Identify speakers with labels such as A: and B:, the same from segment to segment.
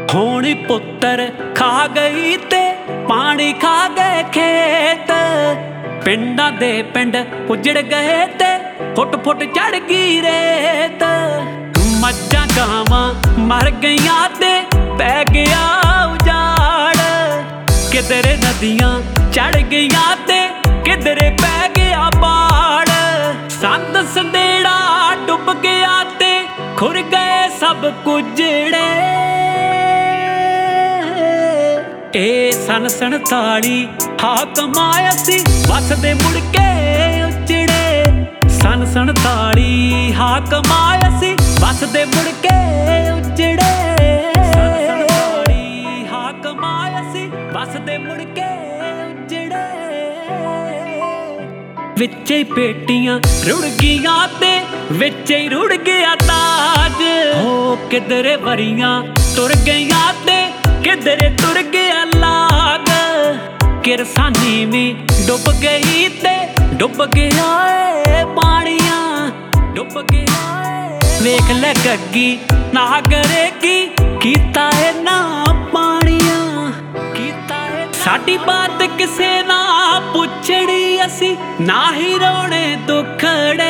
A: ਹੋਣੀ ਪੁੱਤਰ ਖਾ ਗਈ ਤੇ ਪਾਣੀ ਖਾ ਗਏ ਖੇਤ। ਪਿੰਡਾਂ ਦੇ ਪਿੰਡ ਉਜੜ ਗਏ ਤੇ ਫੁੱਟ ਫੁੱਟ ਚੜ ਗਈ ਰੇਤ। ਮੱਝਾਂ ਗਾਵਾਂ ਮਰ ਗਈਆਂ ਤੇ ਪੈ ਗਿਆ ਉਜਾੜ। ਕਿਧਰੇ ਨਦੀਆਂ ਚੜ ਗਈਆਂ ਤੇ ਕਿਧਰੇ ਪੈ ਗਿਆ ਬਾੜ। ਸੰਦ ਸੰਦੇੜਾ ਡੁੱਬ ਗਿਆ ਤੇ ਖੁਰ ਗਏ ਸਭ ਕੁਜੜੇ। ਇਹ ਸਨ 47 ਹਾਕਮ ਆਇਆ ਸੀ ਵਸਦੇ ਮੁੜ ਕੇ ਉਜੜੇ। ਸਨ 47 ਹਾਕਮ ਆਇਆ ਸੀ ਵਸਦੇ ਮੁੜ ਕੇ ਉਜੜੇ। ਸਨ 47 ਹਾਕਮ ਆਇਆ ਸੀ ਵਸਦੇ ਮੁੜ ਕੇ ਉਜੜੇ। ਵਿੱਚੇ ਪੇਟੀਆਂ ਰੁੜ ਗਈਆਂ ਤੇ ਵਿੱਚੇ ਹੀ ਰੁੜ ਗਿਆ ਤਾਜ। ਹੋ ਕਿਧਰੇ ਵਰੀਆਂ ਤੁਰ ਗਈਆਂ ਤੇ ਕਿਧਰੇ ਤੁਰ ਗਿਆ ਲਾਗ। ਕਿਰਸਾਨੀ ਵੀ ਡੁੱਬ ਗਈ ਤੇ ਡੁੱਬ ਗਿਆ ਏ ਪਾਣੀਆਂ ਡੁੱਬ ਗਿਆ ਏ। ਵੇਖ ਲੈ ਗੱਗੀ ਨਾ ਕਰੇਗੀ ਕੀਤਾ ਏ ਨਾ ਪਾਣੀਆਂ ਕੀਤਾ ਏ। ਸਾਡੀ ਬਾਤ ਕਿਸੇ ਨਾ ਪੁੱਛੜੀ ਅਸੀਂ ਨਾ ਹੀ ਰੋਣੇ ਦੁਖੜੇ।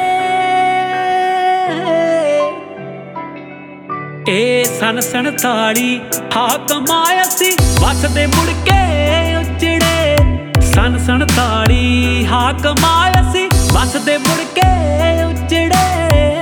A: ਇਹ ਸਨ 47 ਹਾਕਮ ਆਇਆ ਸੀ ਵਸਦੇ ਮੁੜ ਕੇ ਉਜੜੇ। ਸਨ 47 ਹਾਕਮ ਆਇਆ ਸੀ ਵਸਦੇ ਮੁੜ ਕੇ ਉਜੜੇ।